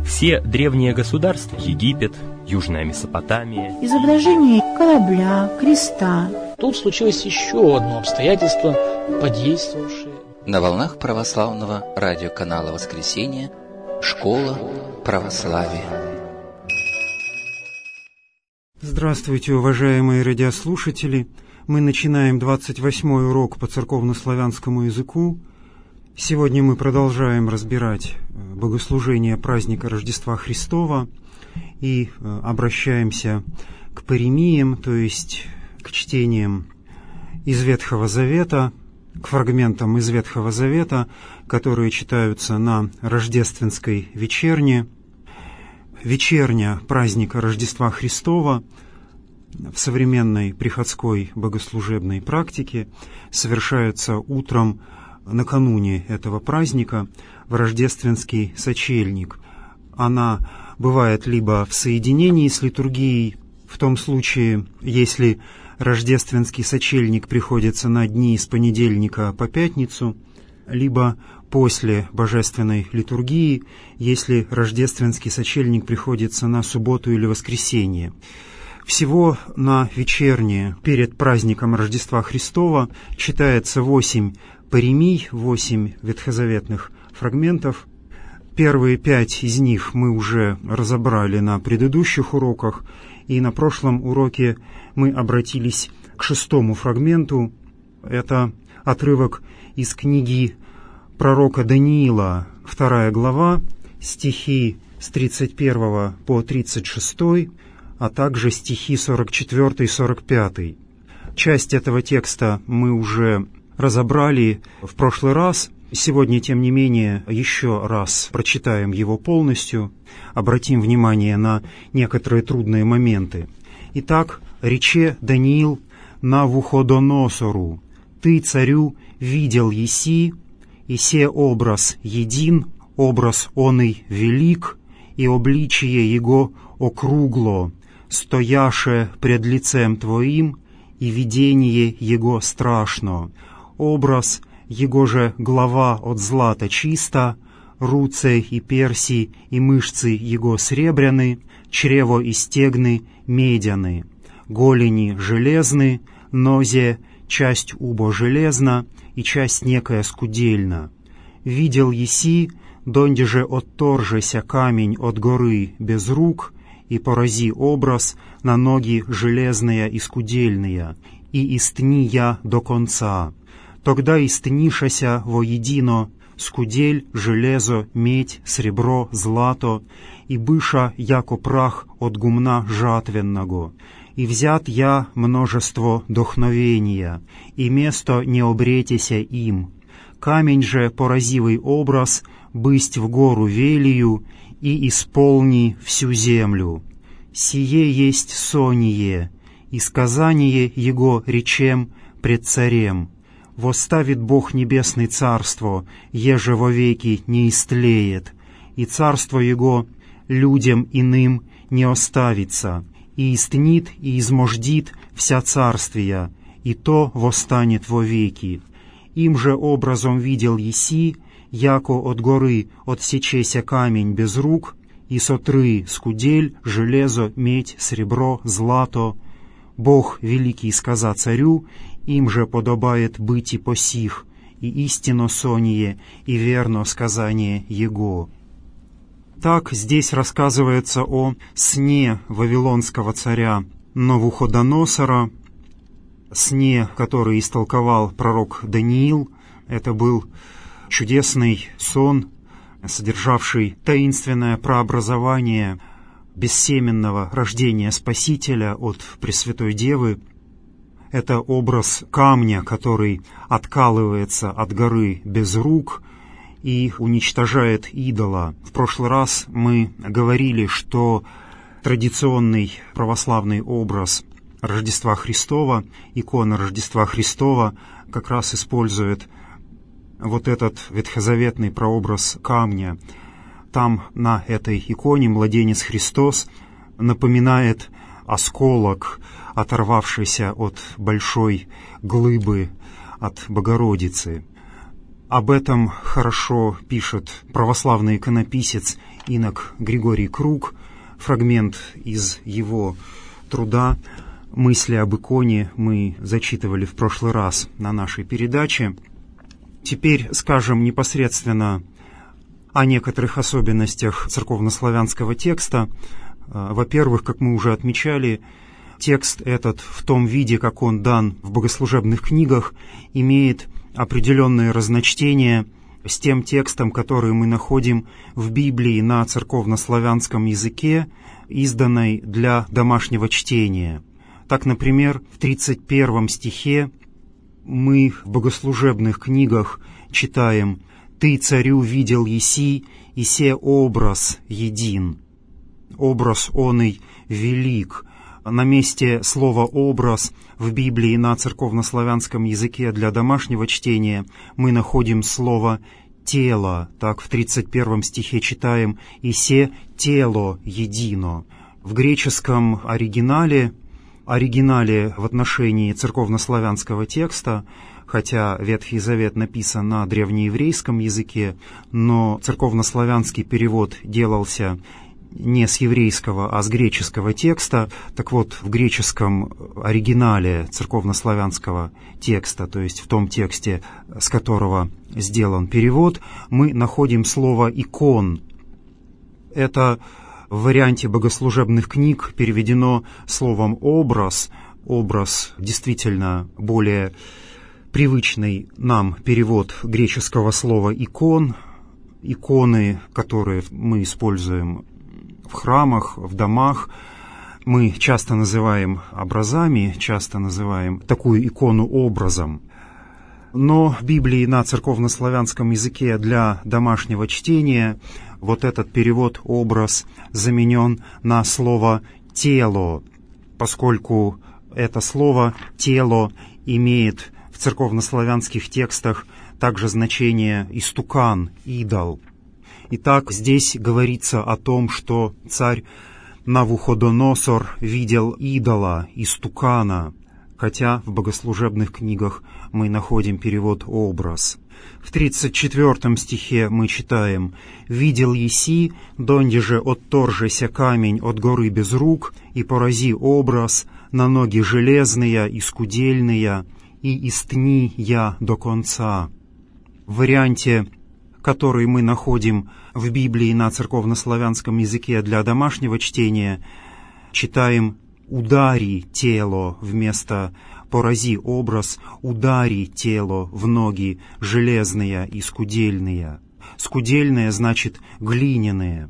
Все древние государства — Египет, Южная Месопотамия. Изображение корабля, креста. Тут случилось еще одно обстоятельство, подействовавшее. На волнах православного радиоканала «Воскресенье» «Школа православия». Здравствуйте, уважаемые радиослушатели! Мы начинаем 28-й урок по церковно-славянскому языку. Сегодня мы продолжаем разбирать богослужение праздника Рождества Христова и обращаемся к паремиям, то есть к чтениям из Ветхого Завета, к фрагментам из Ветхого Завета, которые читаются на рождественской вечерне. Вечерня праздника Рождества Христова в современной приходской богослужебной практике совершаются утром накануне этого праздника в рождественский сочельник. Она бывает либо в соединении с литургией, в том случае, если рождественский сочельник приходится на дни с понедельника по пятницу, либо после божественной литургии, если рождественский сочельник приходится на субботу или воскресенье. Всего на вечернее перед праздником Рождества Христова читается 8 паремий, 8 ветхозаветных фрагментов. Первые 5 из них мы уже разобрали на предыдущих уроках, и на прошлом уроке мы обратились к 6-му фрагменту. Это отрывок из книги пророка Даниила, 2 глава, стихи с 31 по 36, а также стихи 44 и 45. Часть этого текста мы уже разобрали в прошлый раз. Сегодня, тем не менее, еще раз прочитаем его полностью, обратим внимание на некоторые трудные моменты. Итак, «Рече Даниил Навуходоносору: Ты, царю, видел еси, и се образ един, образ оный велик, и обличие его округло, стояше пред лицем твоим, и видение его страшно. Образ его же глава от злата чиста, руце и перси и мышцы его сребряны, чрево и стегны медяны, голени железны, нозе часть убо железна и часть некая скудельна. Видел еси, донде же отторжеся камень от горы без рук, и порази образ на ноги железные и скудельные, и истни я до конца. Тогда истнишася воедино скудель, железо, медь, сребро, злато, и быша яко прах от гумна жатвенного. И взят я множество дохновения, и место не обретеся им. Камень же поразивый образ, бысть в гору велию, и исполни всю землю. Сие есть соние, и сказание его речем пред царем. Восставит Бог небесный царство, еже вовеки не истлеет, и царство его людям иным не оставится, и истнит и измождит вся царствия, и то восстанет вовеки. Им же образом видел еси, яко от горы отсечеся камень без рук, и сотры скудель, железо, медь, сребро, злато. Бог великий сказа царю, им же подобает быть и посих, и истинно соние, и верно сказание его». Так здесь рассказывается о сне вавилонского царя Навуходоносора, сне, который истолковал пророк Даниил. Это был чудесный сон, содержавший таинственное прообразование бессеменного рождения Спасителя от Пресвятой Девы. Это образ камня, который откалывается от горы без рук и уничтожает идола. В прошлый раз мы говорили, что традиционный православный образ Рождества Христова, икона Рождества Христова, как раз использует вот этот ветхозаветный прообраз камня. Там на этой иконе младенец Христос напоминает осколок, оторвавшийся от большой глыбы, от Богородицы. Об этом хорошо пишет православный иконописец инок Григорий Круг, фрагмент из его труда «Мысли об иконе» мы зачитывали в прошлый раз на нашей передаче. Теперь скажем непосредственно о некоторых особенностях церковнославянского текста. Во-первых, как мы уже отмечали, текст этот в том виде, как он дан в богослужебных книгах, имеет определенные разночтения с тем текстом, который мы находим в Библии на церковнославянском языке, изданной для домашнего чтения. Так, например, в 31 стихе мы в богослужебных книгах читаем: «Ты, царю, видел еси, и се образ един». Образ оный велик. На месте слова «образ» в Библии на церковнославянском языке для домашнего чтения мы находим слово «тело». Так в 31 стихе читаем «И се тело едино». В греческом оригинале в отношении церковнославянского текста, хотя Ветхий Завет написан на древнееврейском языке, но церковнославянский перевод делался не с еврейского, а с греческого текста. Так вот, в греческом оригинале церковнославянского текста, то есть в том тексте, с которого сделан перевод, мы находим слово «икон». Это в варианте богослужебных книг переведено словом «образ». Образ действительно более привычный нам перевод греческого слова «икон». Иконы, которые мы используем в храмах, в домах, мы часто называем образами, часто называем такую икону образом. Но в Библии на церковнославянском языке для домашнего чтения вот этот перевод «образ» заменен на слово «тело», поскольку это слово «тело» имеет в церковнославянских текстах также значение «истукан», «идол». Итак, здесь говорится о том, что царь Навуходоносор видел идола, истукана, хотя в богослужебных книгах мы находим перевод «образ». В 34 стихе мы читаем: «Видел еси, донде же отторжеся камень от горы без рук, и порази образ, на ноги железные и скудельные, и истни я до конца». В варианте, который мы находим в Библии на церковнославянском языке для домашнего чтения, читаем «удари тело» вместо «порази образ», «удари тело в ноги железные и скудельные». Скудельные значит глиняные.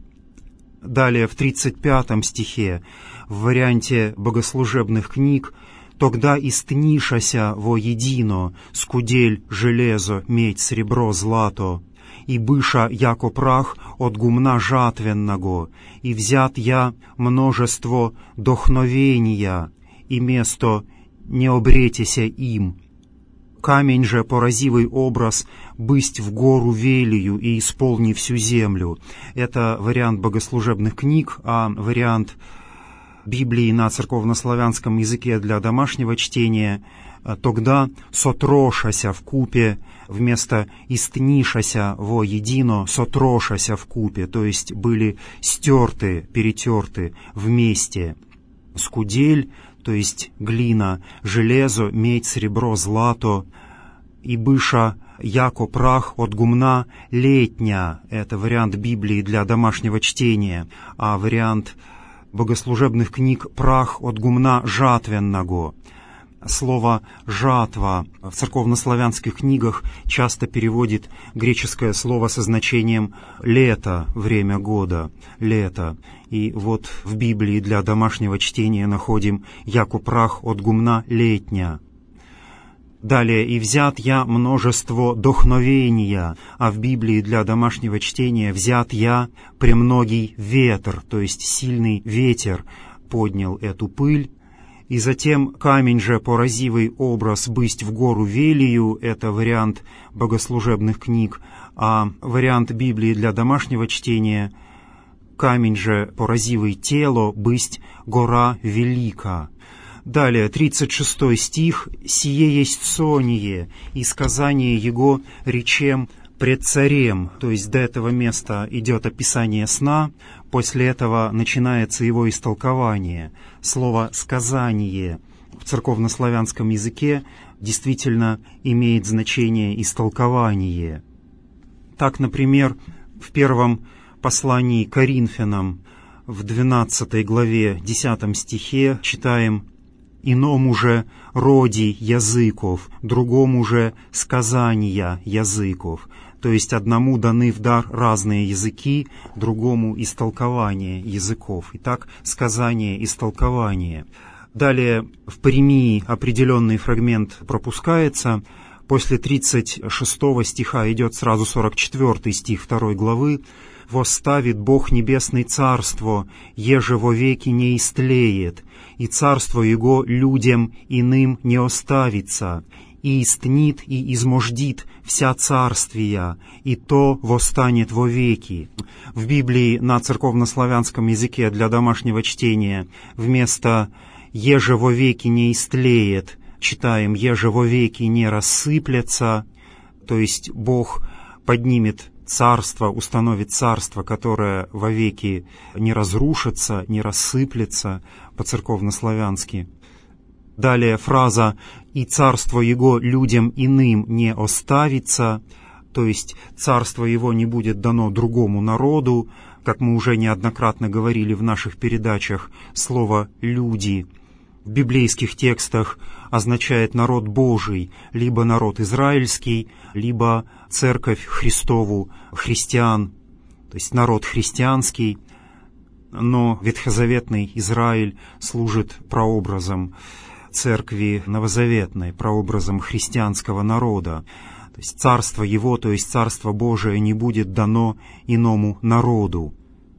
Далее в 35 стихе в варианте богослужебных книг: «Тогда истнишася воедино, скудель, железо, медь, сребро, злато, и быша яко прах от гумна жатвенного, и взят я множество дохновения, и место не обретеся им. Камень же поразивый образ бысть в гору велию и исполни всю землю». Это вариант богослужебных книг, а вариант Библии на церковнославянском языке для домашнего чтения: «Тогда сотрошася в купе» вместо «истнишася воедино», «сотрошася в купе», то есть были стерты, перетерты вместе. Скудель, то есть глина, железо, медь, сребро, злато, и быша яко прах от гумна летня. Это вариант Библии для домашнего чтения, а вариант богослужебных книг «прах от гумна жатвенного». Слово «жатва» в церковнославянских книгах часто переводит греческое слово со значением «лето», время года, «лето». И вот в Библии для домашнего чтения находим «яко прах от гумна летня». Далее: «И взят я множество дохновения», а в Библии для домашнего чтения «взят я премногий ветер», то есть сильный ветер поднял эту пыль. И затем «камень же поразивый образ бысть в гору велию» — это вариант богослужебных книг, а вариант Библии для домашнего чтения «камень же поразивый тело бысть гора велика». Далее, 36 стих: «Сие есть соние, и сказание его речем пред царем, то есть до этого места идет описание сна, после этого начинается его истолкование. Слово «сказание» в церковнославянском языке действительно имеет значение «истолкование». Так, например, в первом послании к Коринфянам в 12 главе 10 стихе читаем: «Иному же роди языков, другому же сказания языков». То есть одному даны в дар разные языки, другому истолкование языков. Итак, сказание, истолкование. Далее в Паремии определенный фрагмент пропускается. После 36 стиха идет сразу 44 стих 2 главы. «Восставит Бог небесное царство, еже во веки не истлеет, и царство Его людям иным не оставится, и истнит и измождит вся царствия, и то восстанет во веки». В Библии на церковнославянском языке для домашнего чтения вместо «еже во веки не истлеет» читаем «еже во веки не рассыплется», то есть Бог поднимет царство, установит царство, которое вовеки не разрушится, не рассыплется, по-церковнославянски. Далее фраза «и царство Его людям иным не оставится», то есть царство Его не будет дано другому народу. Как мы уже неоднократно говорили в наших передачах, слово «люди» в библейских текстах означает народ Божий, либо народ израильский, либо церковь Христову, христиан, то есть народ христианский, но ветхозаветный Израиль служит прообразом церкви новозаветной, прообразом христианского народа. То есть царство Его, то есть царство Божие, не будет дано иному народу.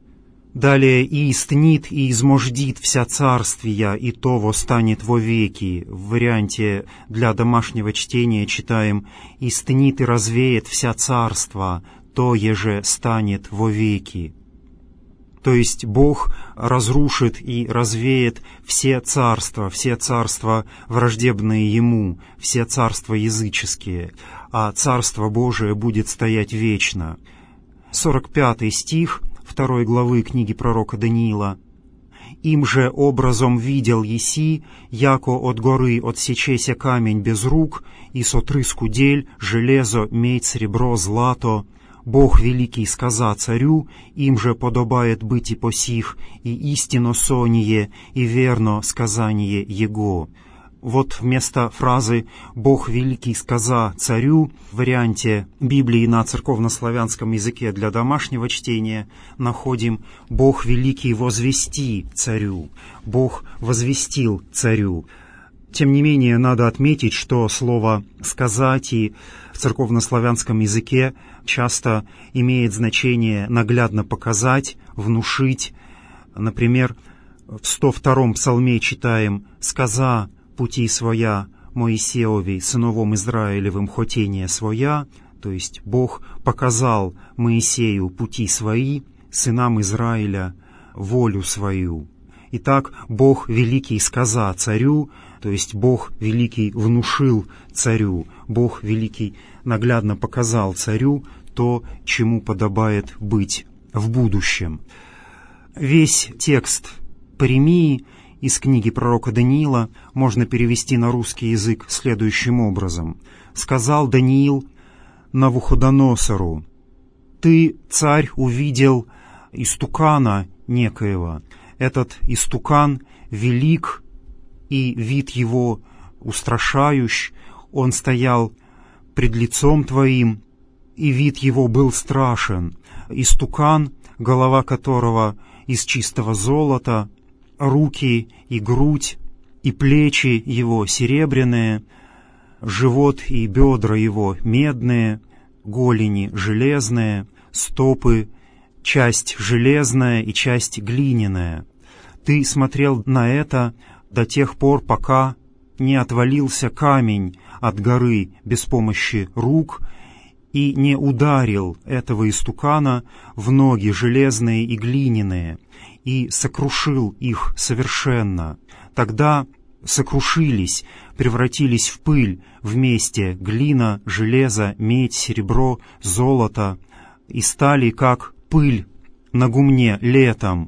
Далее «и истнит, и измождит вся царствия, и то восстанет во веки». В варианте для домашнего чтения читаем «истнит и развеет вся царства, то еже станет во веки». То есть Бог разрушит и развеет все царства враждебные Ему, все царства языческие, а Царство Божие будет стоять вечно. 45 стих 2 главы книги пророка Даниила. «Им же образом видел еси, яко от горы отсечеся камень без рук, и сотрыску дель, железо, медь, серебро, злато. Бог великий сказа царю, им же подобает быть и посих, и истинно соние, и верно сказание Его». Вот вместо фразы «Бог великий сказа царю» в варианте Библии на церковнославянском языке для домашнего чтения находим «Бог великий возвести царю», «Бог возвестил царю». Тем не менее, надо отметить, что слово «сказать» и в церковнославянском языке часто имеет значение наглядно показать, внушить. Например, в 102-м псалме читаем «сказа пути своя Моисеови, сыновом Израилевым, хотение своя», то есть Бог показал Моисею пути свои, сынам Израиля волю свою. Итак, Бог великий сказа царю, то есть Бог великий внушил царю, Бог великий наглядно показал царю то, чему подобает быть в будущем. Весь текст Паремии из книги пророка Даниила можно перевести на русский язык следующим образом. «Сказал Даниил Навуходоносору: ты, царь, увидел истукана некоего. Этот истукан велик, и вид его устрашающ. Он стоял пред лицом твоим, и вид его был страшен. Истукан, голова которого из чистого золота, руки и грудь, и плечи его серебряные, живот и бедра его медные, голени железные, стопы, часть железная и часть глиняная. Ты смотрел на это до тех пор, пока не отвалился камень от горы без помощи рук и не ударил этого истукана в ноги железные и глиняные, и сокрушил их совершенно. Тогда сокрушились, превратились в пыль вместе глина, железо, медь, серебро, золото, и стали как пыль на гумне летом.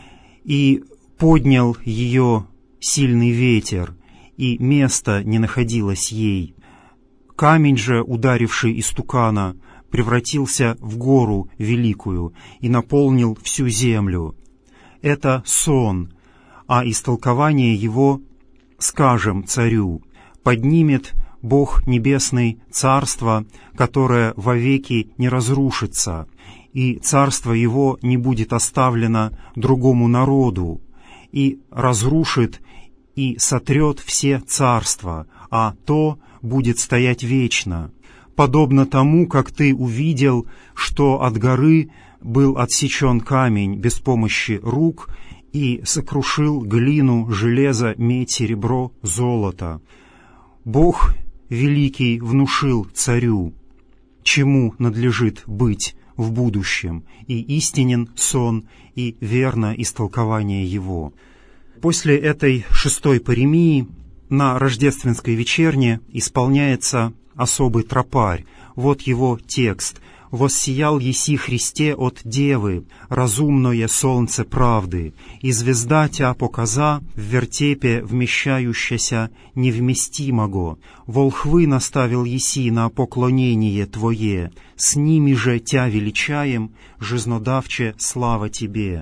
И поднял ее сильный ветер, и место не находилось ей. Камень же, ударивший истукана, превратился в гору великую и наполнил всю землю. Это сон, а истолкование его скажем царю: поднимет Бог Небесный царство, которое вовеки не разрушится, и царство его не будет оставлено другому народу, и разрушит и сотрет все царства, а то будет стоять вечно, подобно тому, как ты увидел, что от горы был отсечен камень без помощи рук и сокрушил глину, железо, медь, серебро, золото. Бог великий внушил царю, чему надлежит быть в будущем, и истинен сон, и верно истолкование его. После этой 6-й паремии на рождественской вечерне исполняется особый тропарь. Вот его текст: «Воссиял еси Христе от Девы, разумное солнце правды, и звезда тя показа в вертепе вмещающаяся невместимого. Волхвы наставил еси на поклонение Твое, с ними же тя величаем, жизнодавче слава Тебе».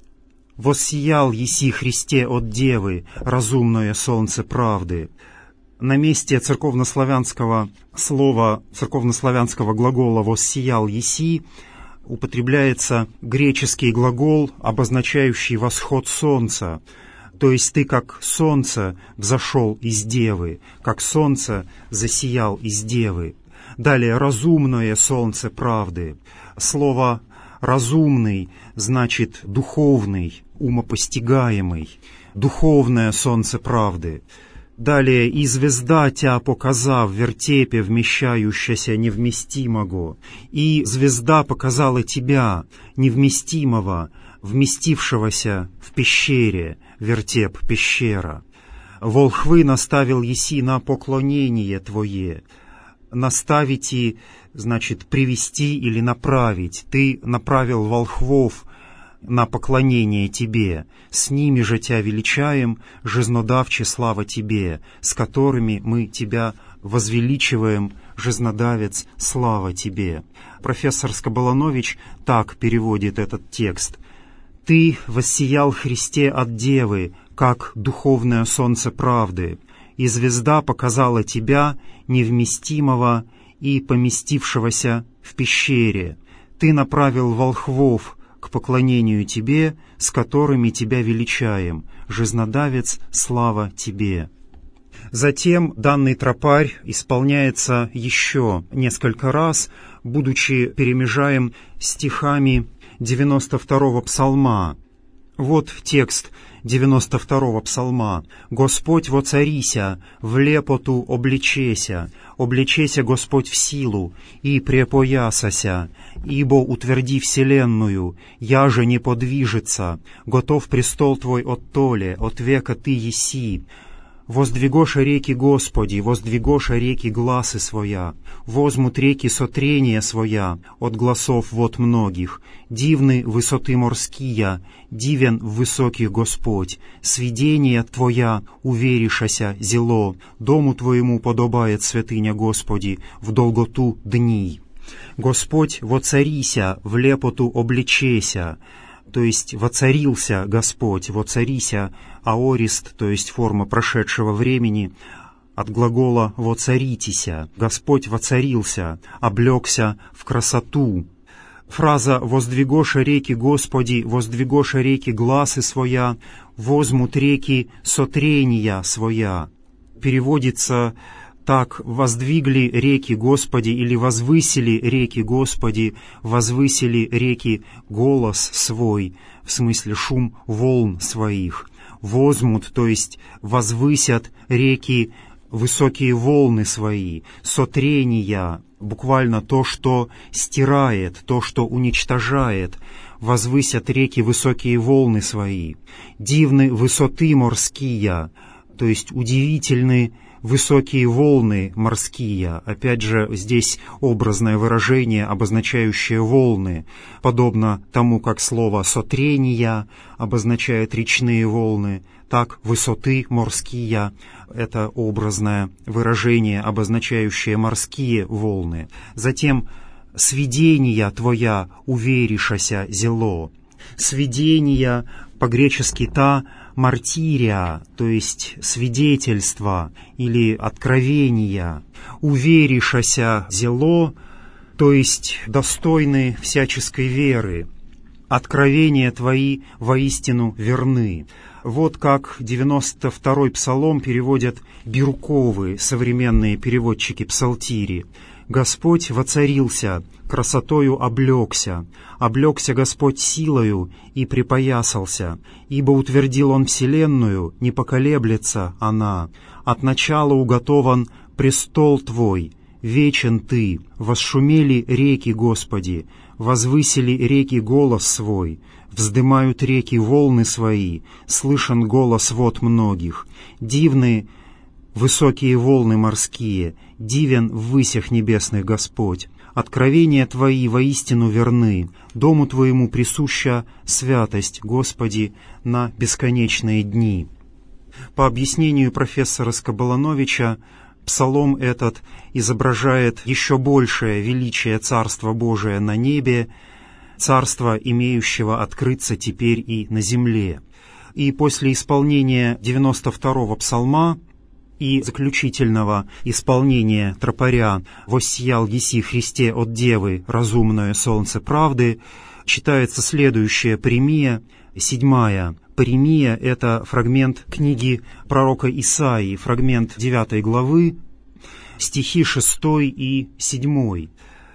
«Воссиял еси Христе от Девы, разумное солнце правды». На месте церковнославянского слова, церковнославянского глагола «воссиял еси» употребляется греческий глагол, обозначающий восход солнца. То есть ты, как солнце, взошел из Девы, как солнце засиял из Девы. Далее «разумное солнце правды». Слово «разумный» значит «духовный», «умопостигаемый», «духовное солнце правды». Далее «и звезда тя показа в вертепе вмещающаяся невместимого, и звезда показала тебя, невместимого, вместившегося в пещере», вертеп — пещера. «Волхвы наставил еси на поклонение Твое». Наставить, значит, привести или направить. Ты направил волхвов на поклонение Тебе, с ними же Тя величаем, жизнодавче слава Тебе, с которыми мы Тебя возвеличиваем, жизнодавец, слава Тебе. Профессор Скоболонович так переводит этот текст: «Ты воссиял Христе от Девы, как духовное солнце правды, и звезда показала Тебя, невместимого и поместившегося в пещере. Ты направил волхвов к поклонению Тебе, с которыми Тебя величаем, жизнодавец, слава Тебе». Затем данный тропарь исполняется еще несколько раз, будучи перемежаем стихами 92-го псалма. Вот текст 92-го псалма: «Господь воцарися, в лепоту обличеся, обличеся Господь в силу, и препоясася, ибо утверди вселенную, я же не подвижется, готов престол Твой от толе, от века Ты еси. Воздвигоша реки Господи, воздвигоша реки гласы своя, возмут реки сотрения своя от гласов вод многих. Дивны высоты морские, дивен высоких Господь. Свидения Твоя уверишася зело, дому Твоему подобает святыня Господи в долготу дней. Господь воцарися, в лепоту обличеся». То есть «воцарился Господь», «воцарися», аорист, то есть форма прошедшего времени, от глагола «воцаритеся». Господь воцарился, облегся в красоту. Фраза «воздвигоша реки Господи, воздвигоша реки гласы своя, возмут реки сотрения своя» переводится так: «воздвигли реки Господи» или «возвысили реки Господи», «возвысили реки голос свой», в смысле шум волн своих. «Возмут», то есть «возвысят реки высокие волны свои», «сотрения», буквально то, что стирает, то, что уничтожает. «Возвысят реки высокие волны свои». «Дивны высоты морские», то есть удивительны высокие волны морские. Опять же, здесь образное выражение, обозначающее волны, подобно тому, как слово «сотрения» обозначает речные волны, так высоты морские — это образное выражение, обозначающее морские волны. Затем «свидения твоя уверишася зело». Свидения по-гречески «та» мартирия, то есть свидетельство или откровение. Уверишася зело, то есть достойны всяческой веры. Откровения твои воистину верны. Вот как 92-й псалом переводят Бирюковы, современные переводчики псалтири. «Господь воцарился, красотою облегся, облегся Господь силою и припоясался, ибо утвердил Он вселенную, не поколеблется она. От начала уготован престол Твой, вечен Ты, восшумели реки, Господи, возвысили реки голос свой, вздымают реки волны свои, слышен голос вод многих, дивны высокие волны морские, дивен в высях небесных Господь. Откровения Твои воистину верны, дому Твоему присуща святость, Господи, на бесконечные дни». По объяснению профессора Скоболановича, псалом этот изображает еще большее величие Царства Божия на небе, царства, имеющего открыться теперь и на земле. И после исполнения 92-го псалма и заключительного исполнения тропаря «Воссиял еси Христе от Девы, разумное солнце правды» читается следующая премия, 7-я. Премия — это фрагмент книги пророка Исаии, фрагмент 9 главы, стихи 6 и 7.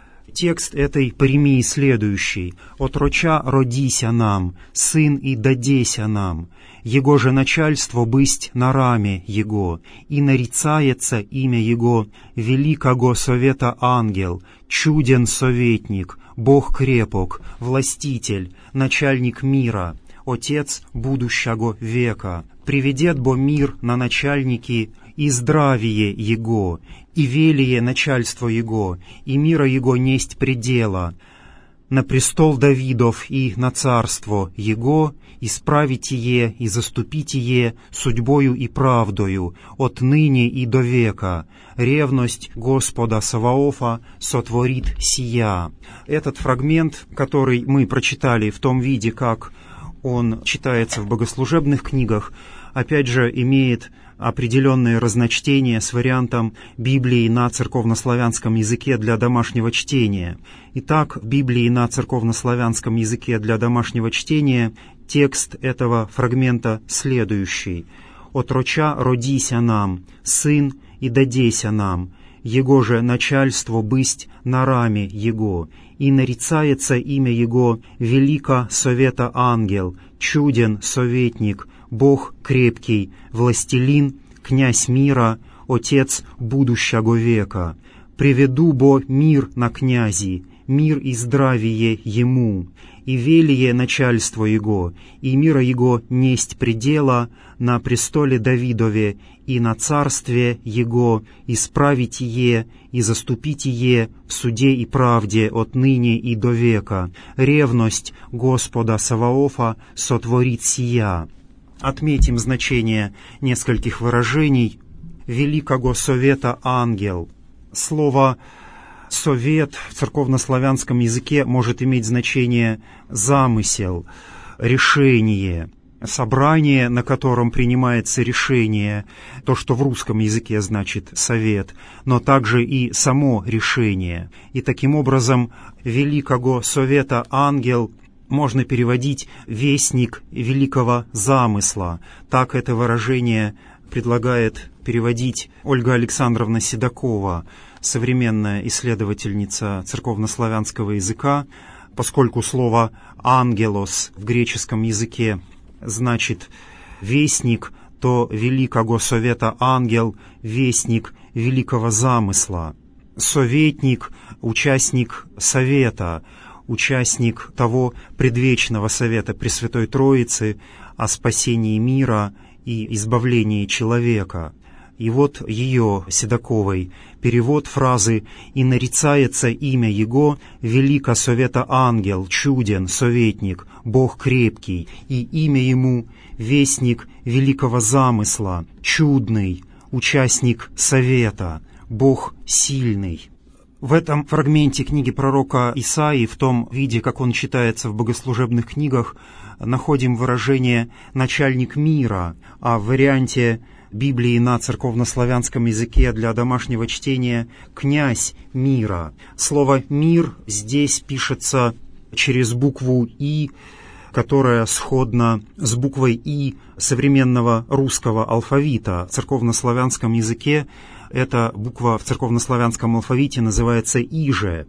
Текст этой премии следующий. «Отроча родися нам, сын и дадеся нам, Его же начальство бысть на раме Его, и нарицается имя Его великого совета ангел, чуден советник, Бог крепок, властитель, начальник мира, Отец будущего века. Приведет бо мир на начальники и здравие Его, и велие начальство Его, и мира Его несть предела, на престол Давидов и на царство Его, исправитие и заступитие судьбою и правдою, отныне и до века. Ревность Господа Саваофа сотворит сия». Этот фрагмент, который мы прочитали в том виде, как он читается в богослужебных книгах, опять же имеет определенные разночтения с вариантом Библии на церковнославянском языке для домашнего чтения. Итак, в Библии на церковнославянском языке для домашнего чтения текст этого фрагмента следующий. «Отроча родися нам, сын и дадеся нам, Его же начальство бысть на раме Его, и нарицается имя Его велика совета ангел, чуден советник, Бог крепкий, властелин, князь мира, Отец будущего века. Приведу бо мир на князи, мир и здравие Ему, и велие начальство Его, и мира Его несть предела на престоле Давидове, и на царстве Его исправитие и заступитие в суде и правде отныне и до века. Ревность Господа Саваофа сотворит сия». Отметим значение нескольких выражений. «Великого совета ангел». Слово «совет» в церковнославянском языке может иметь значение «замысел», «решение», «собрание», на котором принимается решение, то, что в русском языке значит «совет», но также и само решение. И таким образом «великого совета ангел» можно переводить «вестник великого замысла». Так это выражение предлагает переводить Ольга Александровна Седокова, современная исследовательница церковнославянского языка, поскольку слово «ангелос» в греческом языке значит «вестник», то великого совета ангел — вестник великого замысла. Советник — участник совета, участник того предвечного совета Пресвятой Троицы о спасении мира и избавлении человека. И вот ее, Седоковой, перевод фразы «И нарицается имя Его, велика совета ангел, чуден, советник, Бог крепкий, и имя Ему вестник великого замысла, чудный, участник совета, Бог сильный». В этом фрагменте книги пророка Исаии, в том виде, как он читается в богослужебных книгах, находим выражение «начальник мира», а в варианте Библии на церковнославянском языке для домашнего чтения «князь мира». Слово «мир» здесь пишется через букву «и», которая сходна с буквой «и» современного русского алфавита. В церковнославянском языке эта буква в церковнославянском алфавите называется «иже».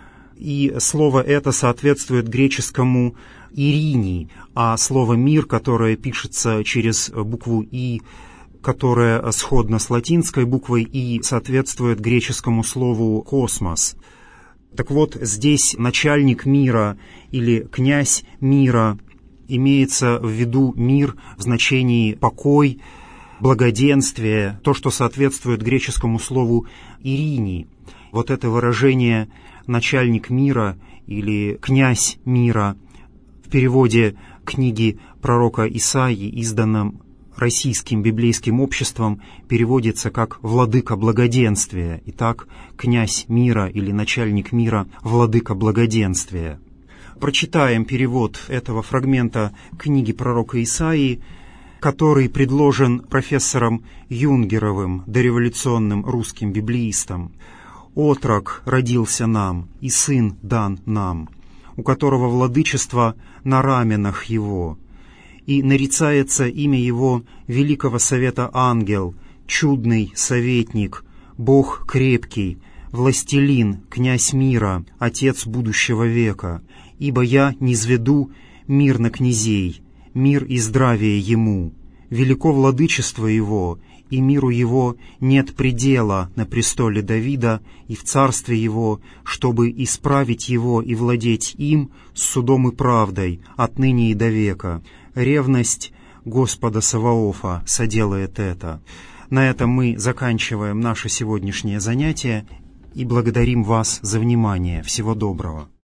И слово это соответствует греческому «ирини», а слово «мир», которое пишется через букву «и», которая сходна с латинской буквой «и», соответствует греческому слову «космос». Так вот, здесь начальник мира или князь мира имеется в виду мир в значении покой, благоденствие, то, что соответствует греческому слову «ирини». Вот это выражение «начальник мира» или «князь мира» в переводе книги пророка Исаии, изданном Российским библейским обществом, переводится как «владыка благоденствия». Итак, «князь мира» или «начальник мира» — «владыка благоденствия». Прочитаем перевод этого фрагмента книги пророка Исаии, который предложен профессором Юнгеровым, дореволюционным русским библеистом. «Отрок родился нам, и сын дан нам, у которого владычество на раменах его. И нарицается имя Его великого совета ангел, чудный советник, Бог крепкий, властелин, князь мира, отец будущего века. Ибо я низведу мир на князей, мир и здравие Ему. Велико владычество Его, и миру Его нет предела на престоле Давида и в царстве Его, чтобы исправить Его и владеть им с судом и правдой отныне и до века. Ревность Господа Саваофа соделает это». На этом мы заканчиваем наше сегодняшнее занятие и благодарим вас за внимание. Всего доброго.